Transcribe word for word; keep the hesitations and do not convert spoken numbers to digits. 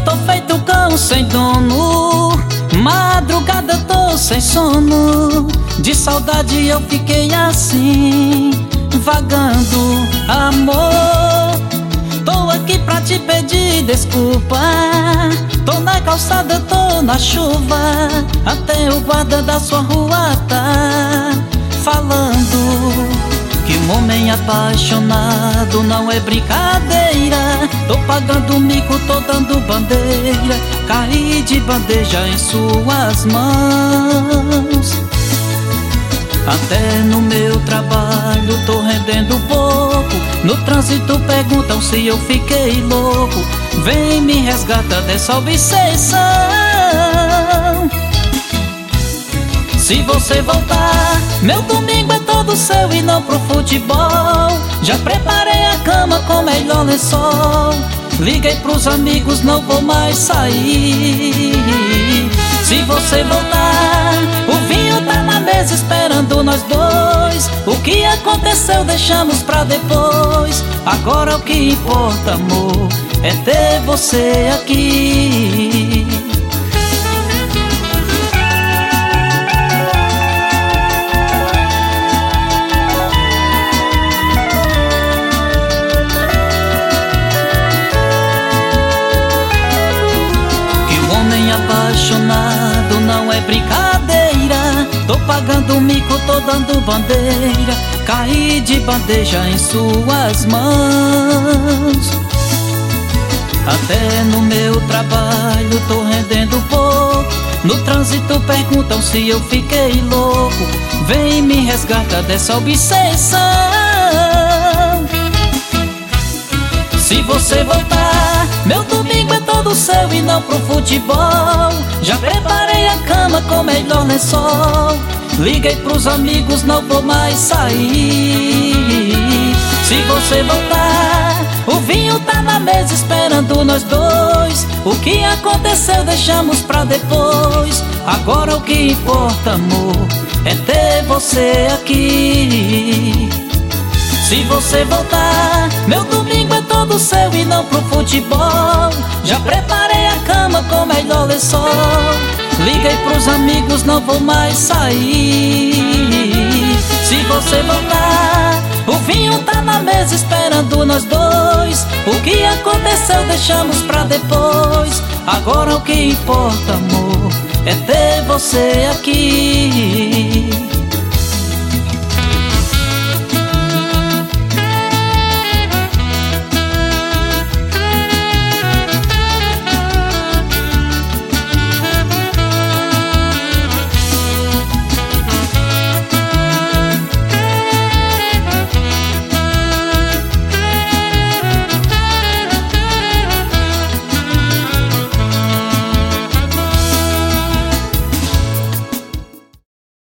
tô feito cão sem dono, madrugada tô sem sono. De saudade eu fiquei assim, vagando, amor. Tô aqui pra te pedir desculpa. Tô na calçada, tô na chuva. Até o guarda da sua rua tá falando que um homem apaixonado não é brincadeira. Tô pagando mico, tô dando bandeira. Caí de bandeja em suas mãos. Até no meu trabalho tô rendendo pouco. No trânsito perguntam se eu fiquei louco. Vem me resgata dessa obsessão. Se você voltar, meu domingo é todo seu e não pro futebol. Já preparei a cama com melhor lençol. Liguei pros amigos, não vou mais sair. Se você voltar, o vinho tá na mesa esperando nós dois. O que aconteceu deixamos pra depois. Agora o que importa, amor, é ter você aqui. Apaixonado não é brincadeira. Tô pagando mico, tô dando bandeira. Caí de bandeja em suas mãos. Até no meu trabalho tô rendendo pouco. No trânsito perguntam se eu fiquei louco. Vem me resgata dessa obsessão. Se você voltar, meu domingo é todo seu e não pro futebol. Já preparei a cama com melhor lençol. Liguei pros amigos, não vou mais sair. Se você voltar, o vinho tá na mesa esperando nós dois. O que aconteceu deixamos pra depois. Agora o que importa, amor, é ter você aqui. Se você voltar, meu domingo é todo seu e não pro futebol. Já preparei a cama com melhor lençol. Liguei pros amigos, não vou mais sair. Se você voltar, o vinho tá na mesa esperando nós dois. O que aconteceu deixamos pra depois. Agora o que importa, amor, é ter você aqui.